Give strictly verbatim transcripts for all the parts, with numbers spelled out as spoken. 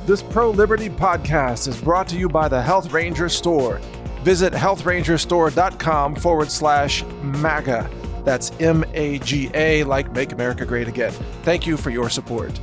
This pro-liberty podcast is brought to you by the Health Ranger Store. Visit health ranger store dot com forward slash MAGA. That's M A G A, like Make America Great Again. Thank you for your support.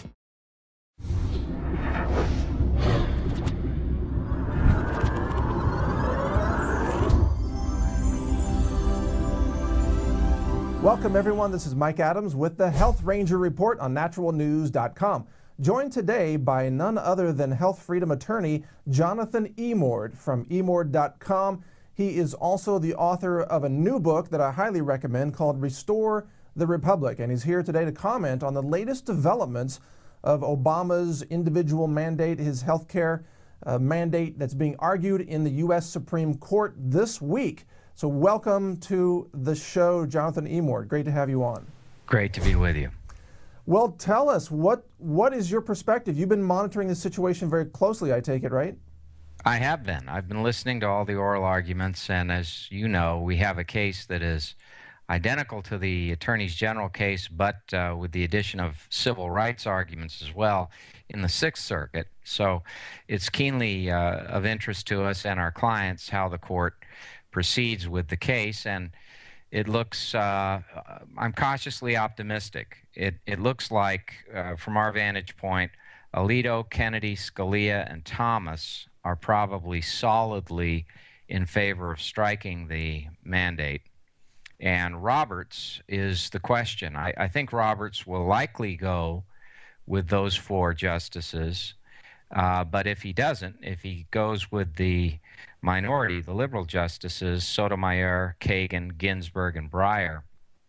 Welcome, everyone. This is Mike Adams with the Health Ranger Report on natural news dot com. Joined today by none other than health freedom attorney Jonathan Emord from emord dot com. He is also the author of a new book that I highly recommend called Restore the Republic, and he's here today to comment on the latest developments of Obama's individual mandate, his health care uh, mandate that's being argued in the U S Supreme Court this week. So welcome to the show, Jonathan Emord. Great to have you on. Great to be with you. Well, tell us, what what is your perspective? You've been monitoring the situation very closely, I take it, right? I have been. I've been listening to all the oral arguments, and as you know, we have a case that is identical to the Attorney General case, but uh, with the addition of civil rights arguments as well in the Sixth Circuit. So it's keenly uh, of interest to us and our clients how the court proceeds with the case, and it looks, uh, I'm cautiously optimistic. It, it looks like, uh, from our vantage point, Alito, Kennedy, Scalia, and Thomas are probably solidly in favor of striking the mandate. And Roberts is the question. I, I think Roberts will likely go with those four justices. Uh, but if he doesn't, if he goes with the minority, the liberal justices, Sotomayor, Kagan, Ginsburg, and Breyer,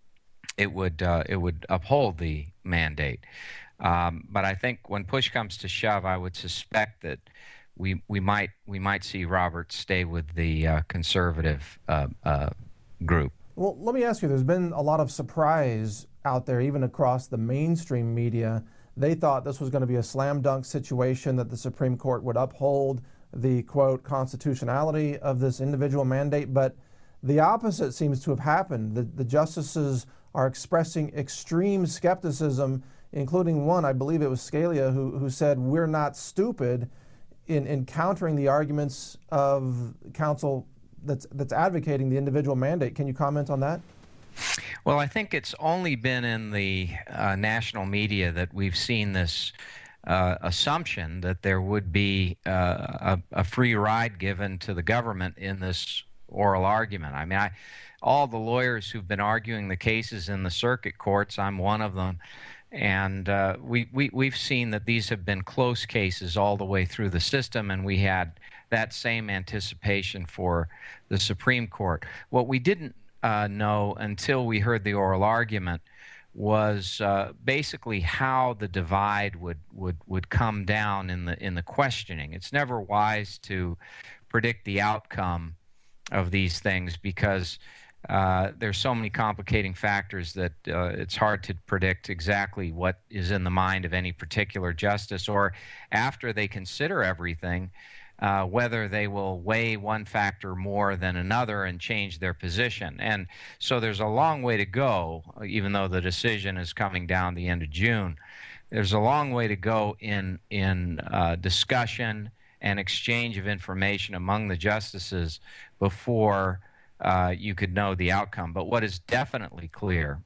it would uh, it would uphold the mandate. Um, but I think when push comes to shove, I would suspect that we we might we might see Roberts stay with the uh, conservative uh, uh, group. Well, let me ask you. There's been a lot of surprise out there, even across the mainstream media. They thought this was going to be a slam dunk situation, that the Supreme Court would uphold the, quote, constitutionality of this individual mandate, but the opposite seems to have happened. The, the justices are expressing extreme skepticism, including one, I believe it was Scalia, who, who said, we're not stupid, in, in countering the arguments of counsel that's, that's advocating the individual mandate. Can you comment on that? Well, I think it's only been in the uh, national media that we've seen this uh, assumption that there would be uh, a, a free ride given to the government in this oral argument. I mean, I, all the lawyers who've been arguing the cases in the circuit courts, I'm one of them, and uh, we, we, we've seen that these have been close cases all the way through the system, and we had that same anticipation for the Supreme Court. What we didn't Uh, know until we heard the oral argument was uh, basically how the divide would, would, would come down in the, in the questioning. It's never wise to predict the outcome of these things because uh, there's so many complicating factors that uh, it's hard to predict exactly what is in the mind of any particular justice, or after they consider everything, Uh, whether they will weigh one factor more than another and change their position. And so there's a long way to go, even though the decision is coming down the end of June. There's a long way to go in, in uh, discussion and exchange of information among the justices before uh, you could know the outcome. But what is definitely clear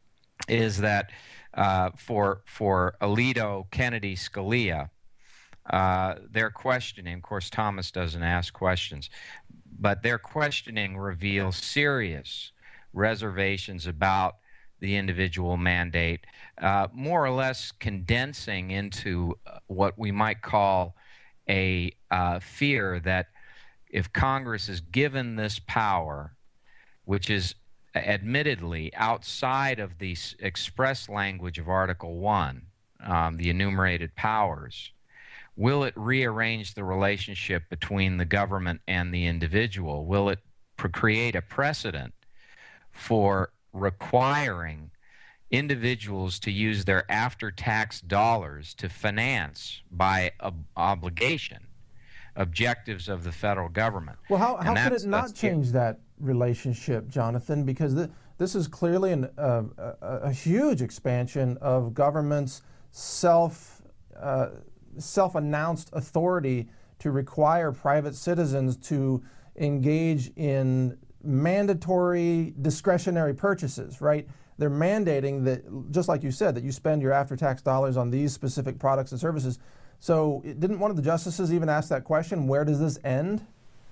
is that uh, for, for Alito, Kennedy, Scalia, Uh, their questioning, of course, Thomas doesn't ask questions, but their questioning reveals serious reservations about the individual mandate, uh, more or less condensing into what we might call a uh, fear that if Congress is given this power, which is admittedly outside of the express language of Article one, um, the enumerated powers, will it rearrange the relationship between the government and the individual? Will it create a precedent for requiring individuals to use their after-tax dollars to finance by ob obligation objectives of the federal government? Well, how, how could it not change that relationship, Jonathan? Because th this is clearly an, uh, a, a huge expansion of government's self uh, self-announced authority to require private citizens to engage in mandatory discretionary purchases, right? They're mandating that, just like you said, that you spend your after-tax dollars on these specific products and services. So didn't one of the justices even ask that question, where does this end?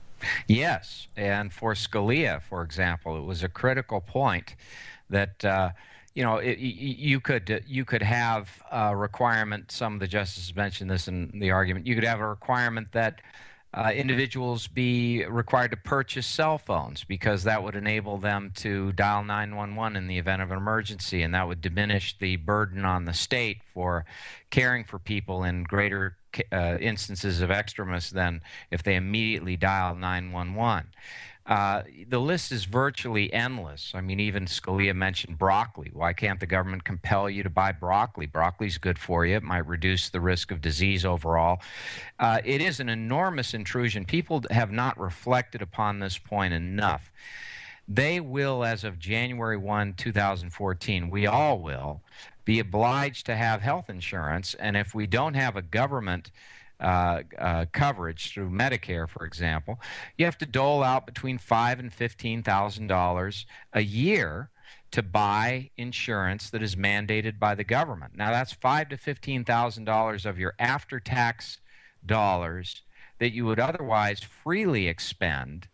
Yes, and for Scalia, for example, it was a critical point that uh, you know it, you could you could have a requirement. Some of the justices mentioned this in the argument. You could have a requirement that uh, individuals be required to purchase cell phones because that would enable them to dial nine one one in the event of an emergency, and that would diminish the burden on the state for caring for people in greater Uh, instances of extremis than if they immediately dial nine one one. Uh, the list is virtually endless. I mean, even Scalia mentioned broccoli. Why can't the government compel you to buy broccoli? Broccoli's good for you. It might reduce the risk of disease overall. Uh, it is an enormous intrusion. People have not reflected upon this point enough. They will, as of January first, two thousand fourteen, we all will, be obliged to have health insurance, and if we don't have a government uh, uh, coverage through Medicare, for example, you have to dole out between five and fifteen thousand dollars a year to buy insurance that is mandated by the government. Now, that's five to fifteen thousand dollars of your after-tax dollars that you would otherwise freely expend,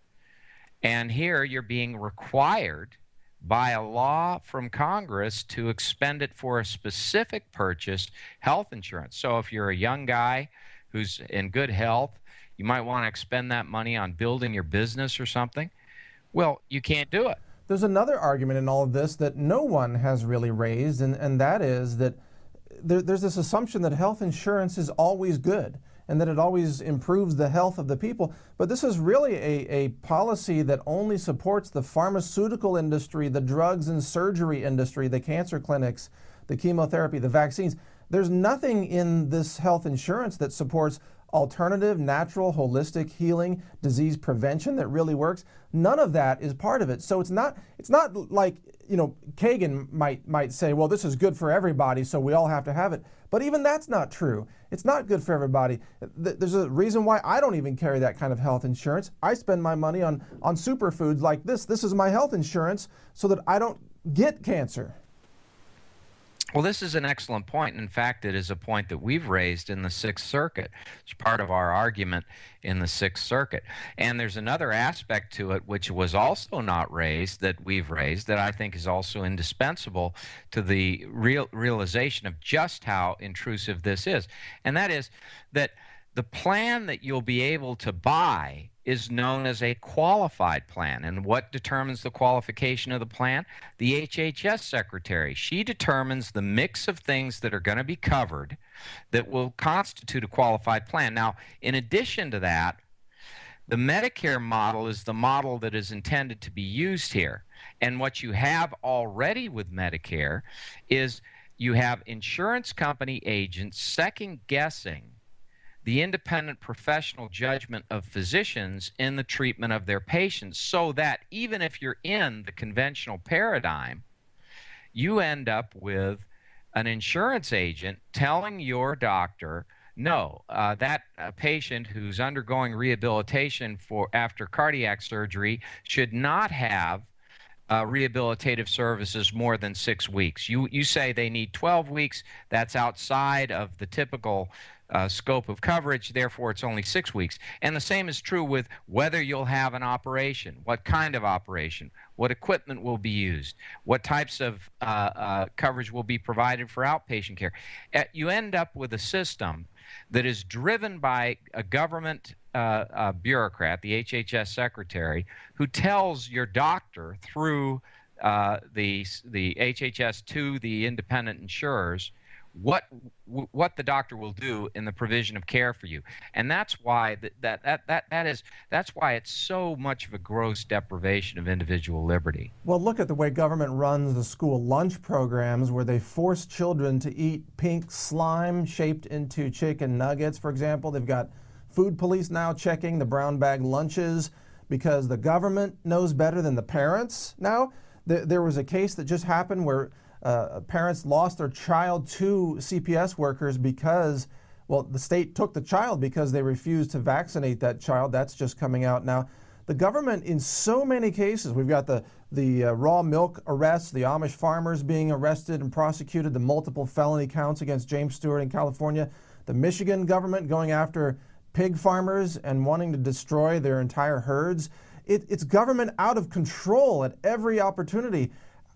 and here you're being required by a law from Congress to expend it for a specific purchase, health insurance. So if you're a young guy who's in good health, you might want to expend that money on building your business or something. Well, you can't do it. There's another argument in all of this that no one has really raised, and, and that is that there, there's this assumption that health insurance is always good and that it always improves the health of the people. But this is really a, a policy that only supports the pharmaceutical industry, the drugs and surgery industry, the cancer clinics, the chemotherapy, the vaccines. There's nothing in this health insurance that supports alternative, natural, holistic healing, disease prevention that really works. None of that is part of it. So it's not it's not like, you know, Kagan might might say, well, this is good for everybody, so we all have to have it. But even that's not true. It's not good for everybody. There's a reason why I don't even carry that kind of health insurance. I spend my money on, on superfoods like this. This is my health insurance so that I don't get cancer. Well, this is an excellent point. In fact, it is a point that we've raised in the Sixth Circuit. It's part of our argument in the Sixth Circuit. And there's another aspect to it which was also not raised that we've raised that I think is also indispensable to the real realization of just how intrusive this is. And that is that the plan that you'll be able to buy is known as a qualified plan. And what determines the qualification of the plan? The H H S secretary. She determines the mix of things that are going to be covered that will constitute a qualified plan. Now, in addition to that, the Medicare model is the model that is intended to be used here. And what you have already with Medicare is you have insurance company agents second-guessing the independent professional judgment of physicians in the treatment of their patients, so that even if you're in the conventional paradigm, you end up with an insurance agent telling your doctor, no, uh, that uh, patient who's undergoing rehabilitation for after cardiac surgery should not have Uh, rehabilitative services more than six weeks. You you say they need twelve weeks. That's outside of the typical uh, scope of coverage. Therefore, it's only six weeks. And the same is true with whether you'll have an operation, what kind of operation, what equipment will be used, what types of uh, uh, coverage will be provided for outpatient care. Uh, you end up with a system that is driven by a government uh, uh, bureaucrat, the H H S secretary, who tells your doctor through uh, the the H H S to the independent insurers what what the doctor will do in the provision of care for you. And that's why that that that that, that is that's why it's so much of a gross deprivation of individual liberty. Well, look at the way government runs the school lunch programs where they force children to eat pink slime shaped into chicken nuggets, for example. They've got food police now checking the brown bag lunches because the government knows better than the parents now. There, there was a case that just happened where Uh, parents lost their child to C P S workers because, well, the state took the child because they refused to vaccinate that child. That's just coming out now. The government, in so many cases, we've got the, the uh, raw milk arrests, the Amish farmers being arrested and prosecuted, the multiple felony counts against James Stewart in California, the Michigan government going after pig farmers and wanting to destroy their entire herds. It, it's government out of control at every opportunity.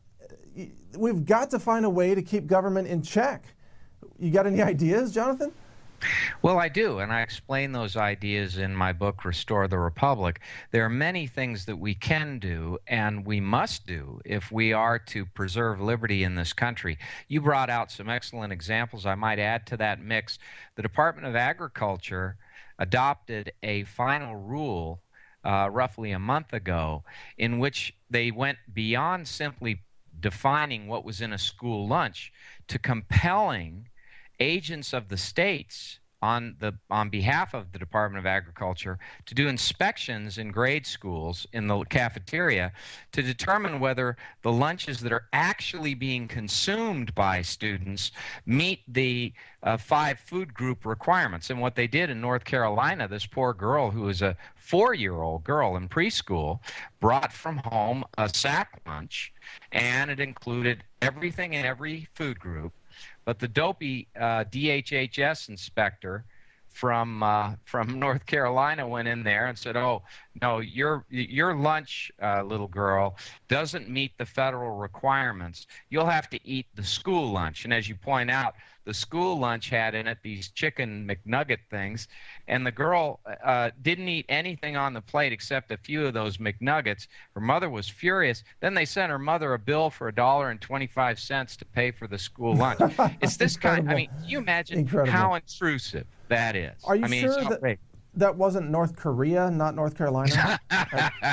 We've got to find a way to keep government in check. You got any ideas, Jonathan? Well, I do, and I explain those ideas in my book, Restore the Republic. There are many things that we can do and we must do if we are to preserve liberty in this country. You brought out some excellent examples. I might add to that mix. The Department of Agriculture adopted a final rule uh, roughly a month ago in which they went beyond simply defining what was in a school lunch to compelling agents of the states on the on behalf of the Department of Agriculture to do inspections in grade schools in the cafeteria to determine whether the lunches that are actually being consumed by students meet the uh, five food group requirements. And what they did in North Carolina, this poor girl who was a four-year-old girl in preschool brought from home a sack lunch, and it included everything in every food group. But the dopey uh, D H H S inspector from uh, from North Carolina went in there and said, "Oh, no, your your lunch, uh, little girl, doesn't meet the federal requirements. You'll have to eat the school lunch." And as you point out, the school lunch had in it these chicken McNugget things, and the girl uh, didn't eat anything on the plate except a few of those McNuggets. Her mother was furious. Then they sent her mother a bill for a dollar and twenty-five cents to pay for the school lunch. It's this kind. I mean, can you imagine Incredible. how intrusive that is? Are you I mean, sure that that wasn't North Korea, not North Carolina? I,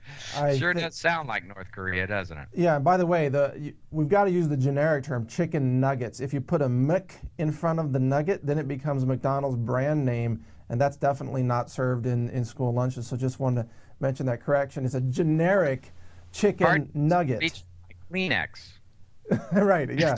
I sure think, does sound like North Korea, doesn't it? Yeah. By the way, the you, we've got to use the generic term chicken nuggets. If you put a Mc in front of the nugget, then it becomes McDonald's brand name, and that's definitely not served in, in school lunches. So just wanted to mention that correction. It's a generic chicken Pardon, nugget. Kleenex. Right. Yeah.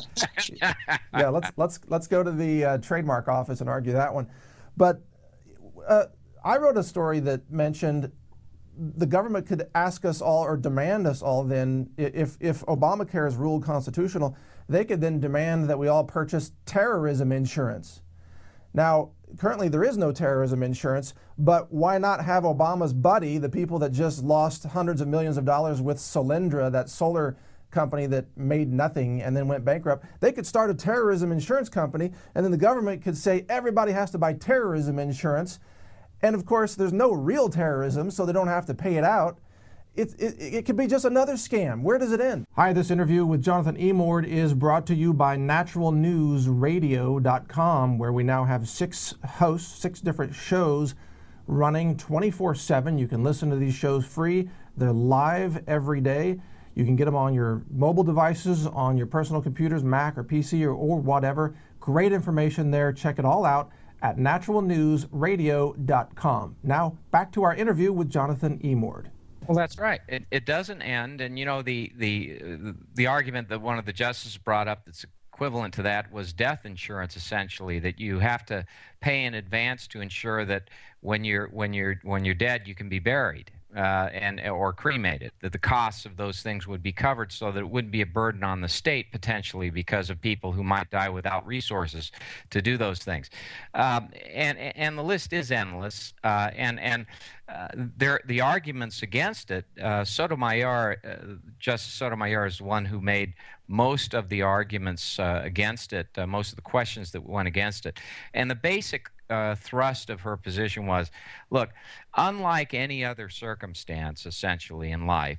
Yeah. Let's let's let's go to the uh, trademark office and argue that one. But uh, I wrote a story that mentioned the government could ask us all or demand us all then, if if Obamacare is ruled constitutional, they could then demand that we all purchase terrorism insurance. Now, currently there is no terrorism insurance, but why not have Obama's buddy, the people that just lost hundreds of millions of dollars with Solyndra, that solar company that made nothing and then went bankrupt? They could start a terrorism insurance company, and then the government could say everybody has to buy terrorism insurance. And of course, there's no real terrorism, so they don't have to pay it out. It, it, it could be just another scam. Where does it end? Hi, this interview with Jonathan Emord is brought to you by natural news radio dot com, where we now have six hosts, six different shows running twenty-four seven. You can listen to these shows free. They're live every day. You can get them on your mobile devices, on your personal computers, Mac or P C or, or whatever. Great information there. Check it all out at natural news radio dot com. Now, back to our interview with Jonathan Emord. Well, that's right. It, it doesn't end. And, you know, the, the, the argument that one of the justices brought up that's equivalent to that was death insurance, essentially, that you have to pay in advance to ensure that when you're, when you're, when you're dead, you can be buried. Uh, and or cremated, that the costs of those things would be covered so that it wouldn't be a burden on the state potentially because of people who might die without resources to do those things. Um, and and the list is endless. Uh, and and uh, there the arguments against it. Uh, Sotomayor, uh, Justice Sotomayor is the one who made most of the arguments uh, against it, uh, most of the questions that went against it, and the basic Uh, thrust of her position was, look, unlike any other circumstance, essentially, in life,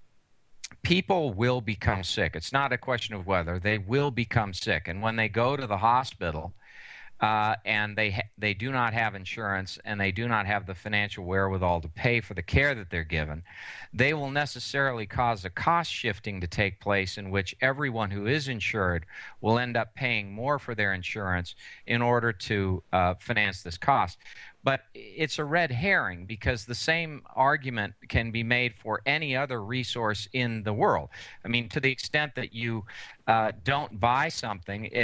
people will become sick. It's not a question of whether. They will become sick. And when they go to the hospital uh, and they, ha- they do not have insurance and they do not have the financial wherewithal to pay for the care that they're given, they will necessarily cause a cost shifting to take place in which everyone who is insured will end up paying more for their insurance in order to uh, finance this cost. But it's a red herring because the same argument can be made for any other resource in the world. I mean, to the extent that you uh, don't buy something, it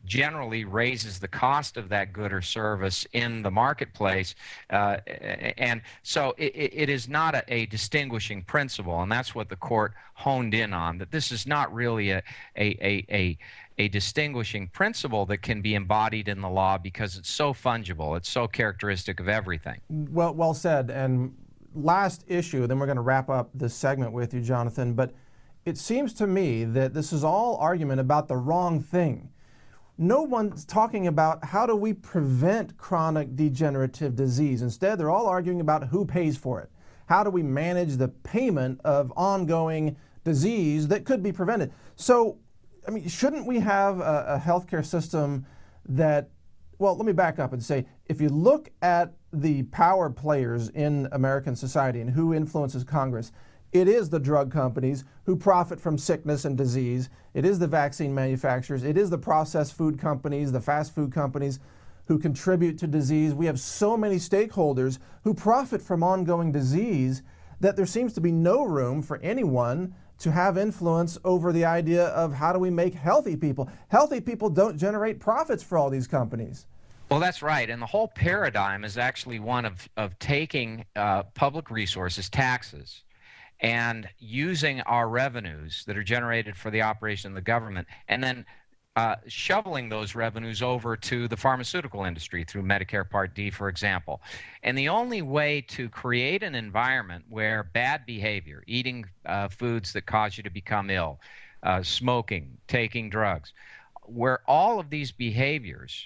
generally raises the cost of that good or service in the marketplace. Uh, and so it, it is not a, a distinguishing principle, and that's what the court honed in on, that this is not really a, a, a, a, a distinguishing principle that can be embodied in the law because it's so fungible. It's so characteristic of everything. Well, well said. And last issue, then we're going to wrap up this segment with you, Jonathan, but it seems to me that this is all argument about the wrong thing. No one's talking about how do we prevent chronic degenerative disease. Instead, they're all arguing about who pays for it. How do we manage the payment of ongoing disease that could be prevented? So, I mean, shouldn't we have a, a healthcare system that, well, let me back up and say, if you look at the power players in American society and who influences Congress, it is the drug companies who profit from sickness and disease. It is the vaccine manufacturers. It is the processed food companies, the fast food companies who contribute to disease. We have so many stakeholders who profit from ongoing disease that there seems to be no room for anyone to have influence over the idea of how do we make healthy people. Healthy people don't generate profits for all these companies. Well, that's right. And the whole paradigm is actually one of, of taking uh, public resources, taxes, and using our revenues that are generated for the operation of the government, and then uh, shoveling those revenues over to the pharmaceutical industry through Medicare Part D, for example. And the only way to create an environment where bad behavior, eating uh, foods that cause you to become ill, uh, smoking, taking drugs, where all of these behaviors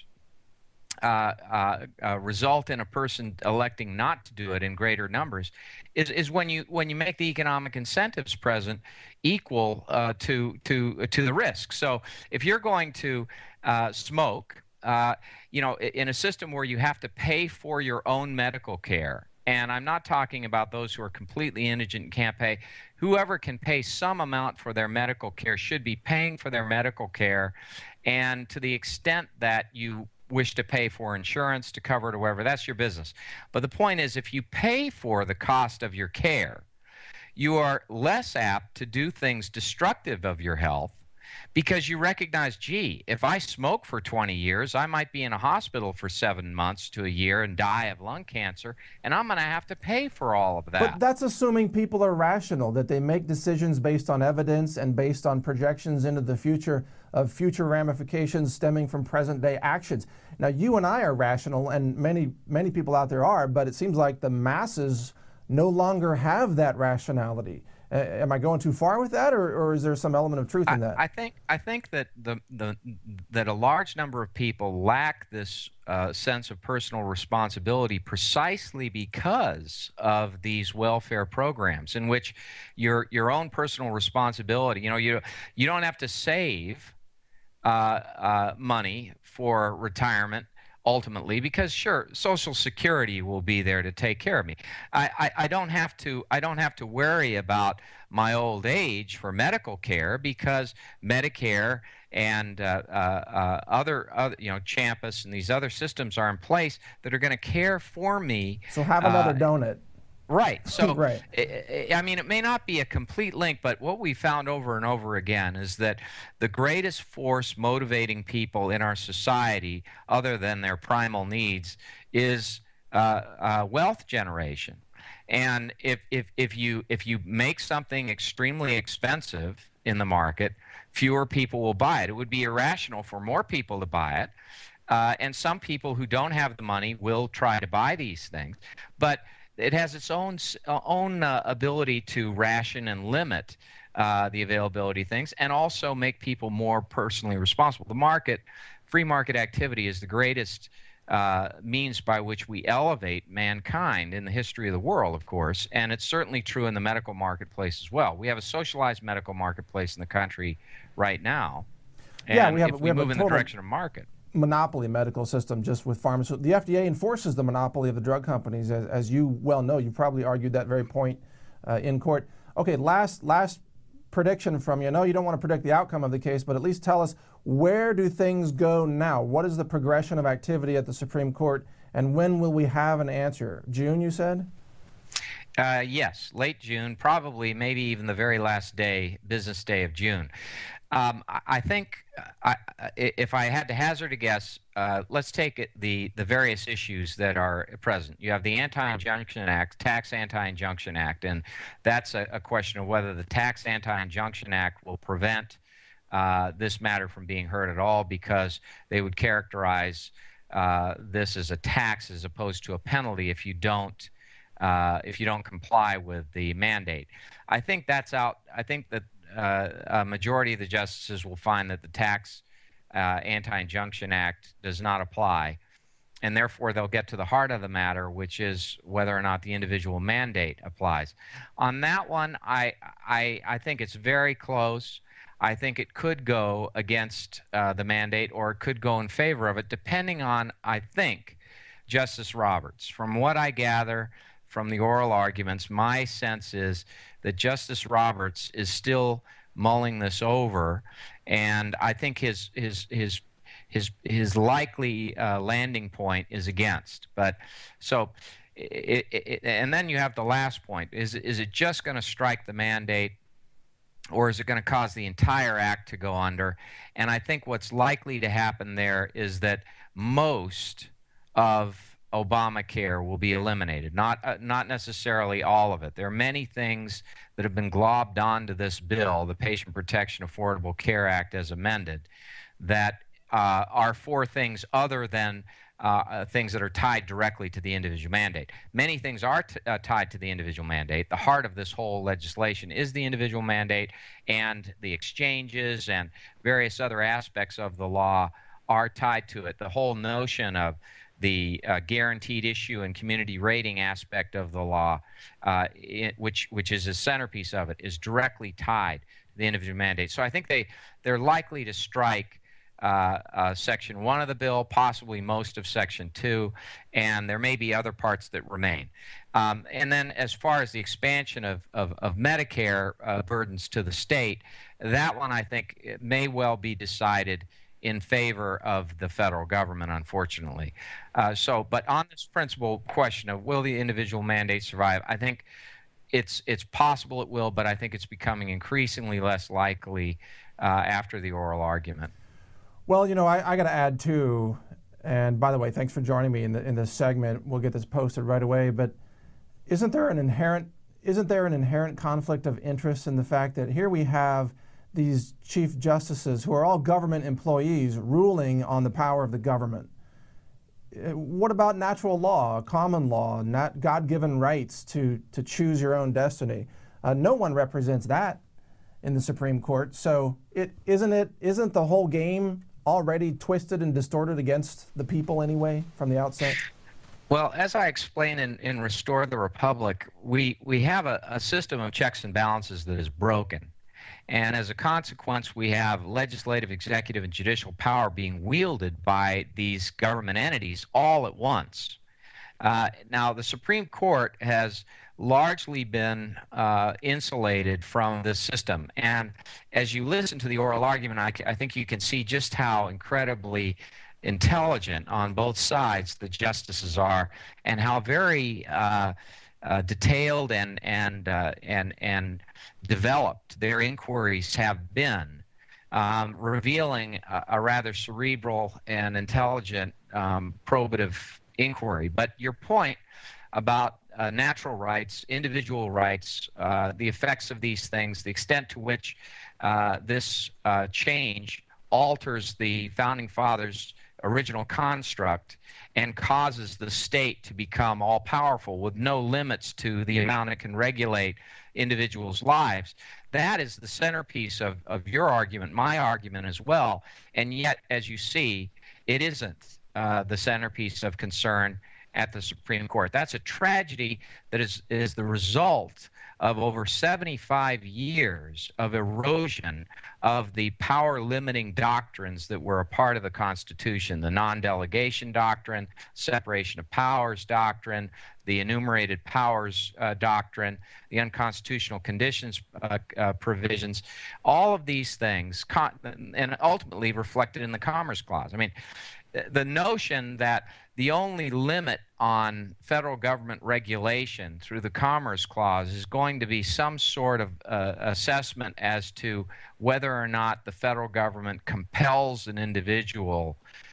Uh, uh, uh, result in a person electing not to do it in greater numbers, is, is when you when you make the economic incentives present equal uh, to to to the risk. So if you're going to uh, smoke, uh, you know, in a system where you have to pay for your own medical care, and I'm not talking about those who are completely indigent and can't pay. Whoever can pay some amount for their medical care should be paying for their medical care, and to the extent that you wish to pay for insurance to cover it or whatever, that's your business. But the point is, if you pay for the cost of your care, you are less apt to do things destructive of your health because you recognize, gee, if I smoke for twenty years, I might be in a hospital for seven months to a year and die of lung cancer, and I'm going to have to pay for all of that. But that's assuming people are rational, that they make decisions based on evidence and based on projections into the future of future ramifications stemming from present-day actions. Now, you and I are rational, and many, many people out there are, but it seems like the masses no longer have that rationality. Uh, am I going too far with that, or, or is there some element of truth in that? I, I think I think that the the that a large number of people lack this uh, sense of personal responsibility precisely because of these welfare programs, in which your your own personal responsibility. You know, you you don't have to save uh, uh, money for retirement. Ultimately, because sure, Social Security will be there to take care of me. I, I, I don't have to. I don't have to worry about my old age for medical care because Medicare and uh, uh, uh, other, other, you know, Champus and these other systems are in place that are going to care for me. So have another uh, donut. Right. So, right. I, I mean, it may not be a complete link, but what we found over and over again is that the greatest force motivating people in our society, other than their primal needs, is uh, uh, wealth generation. And if, if, if, you, if you make something extremely expensive in the market, fewer people will buy it. It would be irrational for more people to buy it. Uh, and some people who don't have the money will try to buy these things. But it has its own uh, own uh, ability to ration and limit uh, the availability of things, and also make people more personally responsible. The market, free market activity, is the greatest uh, means by which we elevate mankind in the history of the world, of course, and it's certainly true in the medical marketplace as well. We have a socialized medical marketplace in the country right now, and yeah, we have, if we we have move a in the total direction of market. monopoly medical system just with pharmaceuticals. The F D A enforces the monopoly of the drug companies, as, as you well know. You probably argued that very point uh, in court. Okay, last last prediction from you. I know you don't want to predict the outcome of the case, but at least tell us, where do things go now? What is the progression of activity at the Supreme Court, and when will we have an answer? June, you said? Uh, yes, late June, probably maybe even the very last day, business day of June. Um, I I think uh, I, if I had to hazard a guess, uh, let's take it, the the various issues that are present. You have the Anti-Injunction Act, Tax Anti-Injunction Act, and that's a, a question of whether the Tax Anti-Injunction Act will prevent uh, this matter from being heard at all, because they would characterize uh, this as a tax as opposed to a penalty if you don't uh, if you don't comply with the mandate. I think that's out. I think that uh, a majority of the justices will find that the Tax uh, Anti-Injunction Act does not apply, and therefore they'll get to the heart of the matter, which is whether or not the individual mandate applies. On that one, I I, I think it's very close. I think it could go against uh, the mandate, or it could go in favor of it, depending on, I think, Justice Roberts. From what I gather from the oral arguments, my sense is that Justice Roberts is still mulling this over, and I think his his his his his likely uh, landing point is against. But so, it, it, and then you have the last point: is is it just going to strike the mandate, or is it going to cause the entire act to go under? And I think what's likely to happen there is that most of Obamacare will be eliminated, not uh, not necessarily all of it. There are many things that have been globbed onto this bill, the Patient Protection Affordable Care Act as amended, that uh, are for things other than uh, things that are tied directly to the individual mandate. Many things are t uh, tied to the individual mandate. The heart of this whole legislation is the individual mandate, and the exchanges and various other aspects of the law are tied to it. The whole notion of the uh, guaranteed issue and community rating aspect of the law, uh, it, which which is a centerpiece of it, is directly tied to the individual mandate. So I think they they're likely to strike uh, uh, Section One of the bill, possibly most of Section Two, and there may be other parts that remain. Um, and then, as far as the expansion of of, of Medicare uh, burdens to the state, that one I think it may well be decided in favor of the federal government, unfortunately. Uh, so, but on this principal question of will the individual mandate survive, I think it's it's possible it will, but I think it's becoming increasingly less likely uh, after the oral argument. Well, you know, I, I got to add too, and by the way, thanks for joining me in the, in this segment. We'll get this posted right away. But isn't there an inherent isn't there an inherent conflict of interest in the fact that here we have these chief justices who are all government employees ruling on the power of the government? What about natural law, common law, not God-given rights to, to choose your own destiny? Uh, no one represents that in the Supreme Court. So it, isn't it, isn't the whole game already twisted and distorted against the people anyway from the outset? Well, as I explained in, in Restore the Republic, we, we have a, a system of checks and balances that is broken. And as a consequence, we have legislative, executive, and judicial power being wielded by these government entities all at once. Uh, now, the Supreme Court has largely been uh, insulated from this system. And as you listen to the oral argument, I, I think you can see just how incredibly intelligent on both sides the justices are, and how very uh, uh, detailed and and uh, and and developed their inquiries have been, um, revealing a, a rather cerebral and intelligent um, probative inquiry. But your point about uh, natural rights, individual rights, uh, the effects of these things, the extent to which uh, this uh, change alters the Founding Fathers' original construct and causes the state to become all-powerful with no limits to the amount it can regulate individuals' lives. That is the centerpiece of, of your argument, my argument as well. And yet, as you see, it isn't uh, the centerpiece of concern at the Supreme Court. That's a tragedy that is, is the result of over seventy-five years of erosion of the power-limiting doctrines that were a part of the Constitution: the non-delegation doctrine, separation of powers doctrine, the enumerated powers uh, doctrine, the unconstitutional conditions uh, uh, provisions. All of these things, con and ultimately reflected in the Commerce Clause. I mean, the notion that the only limit on federal government regulation through the Commerce Clause is going to be some sort of uh, assessment as to whether or not the federal government compels an individual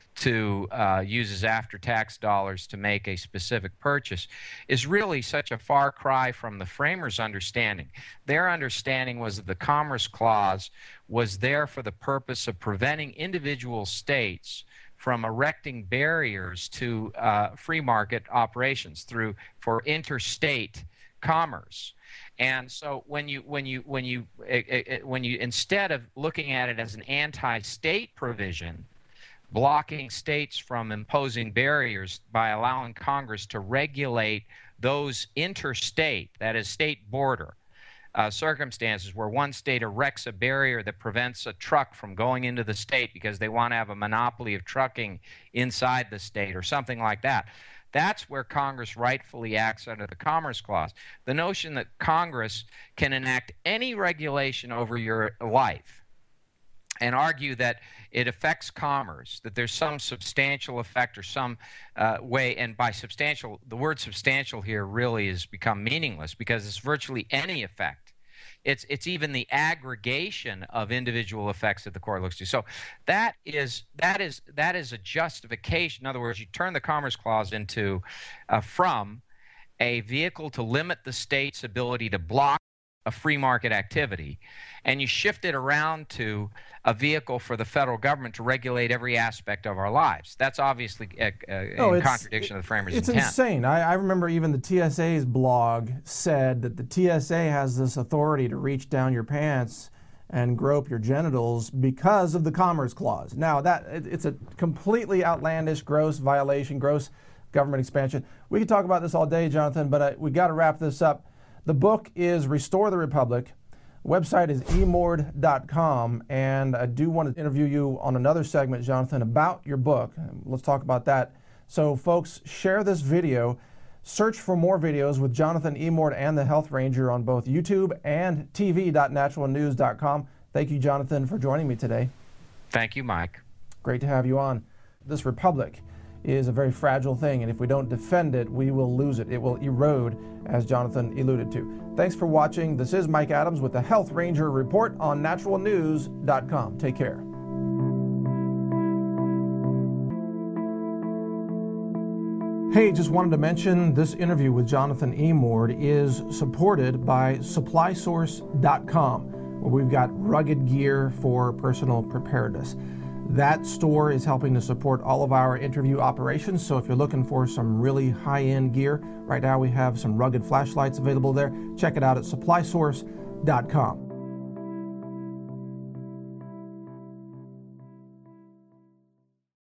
to uh, use his after-tax dollars to make a specific purchase, is really such a far cry from the framers' understanding. Their understanding was that the Commerce Clause was there for the purpose of preventing individual states from erecting barriers to uh, free market operations through for interstate commerce. And so when you when you when you it, it, when you instead of looking at it as an anti-state provision, blocking states from imposing barriers by allowing Congress to regulate those interstate, that is state border, uh, circumstances where one state erects a barrier that prevents a truck from going into the state because they want to have a monopoly of trucking inside the state or something like that. That's where Congress rightfully acts under the Commerce Clause. The notion that Congress can enact any regulation over your life and argue that it affects commerce, that there's some substantial effect or some uh, way, and by substantial, the word substantial here really has become meaningless because it's virtually any effect. It's, it's even the aggregation of individual effects that the court looks to. So that is, that is, that is a justification. In other words, you turn the Commerce Clause into, uh, from a vehicle to limit the state's ability to block a free market activity, and you shift it around to a vehicle for the federal government to regulate every aspect of our lives. That's obviously uh, uh, no, in contradiction of the framers' it's intent. It's insane. I, I remember even the T S A's blog said that the T S A has this authority to reach down your pants and grope your genitals because of the Commerce Clause. Now, that it, it's a completely outlandish, gross violation, gross government expansion. We could talk about this all day, Jonathan, but uh, we got to wrap this up. The book is Restore the Republic. The website is e mord dot com, and I do want to interview you on another segment, Jonathan, about your book. Let's talk about that. So, folks, share this video. Search for more videos with Jonathan Emord and the Health Ranger on both YouTube and t v dot natural news dot com. Thank you, Jonathan, for joining me today. Thank you, Mike. Great to have you on. This republic is a very fragile thing, and if we don't defend it, we will lose it. It will erode, as Jonathan alluded to. Thanks for watching. This is Mike Adams with the Health Ranger Report on natural news dot com. Take care. Hey, just wanted to mention this interview with Jonathan Emord is supported by supply source dot com, where we've got rugged gear for personal preparedness. That store is helping to support all of our interview operations, so if you're looking for some really high-end gear, right now we have some rugged flashlights available there. Check it out at supply source dot com.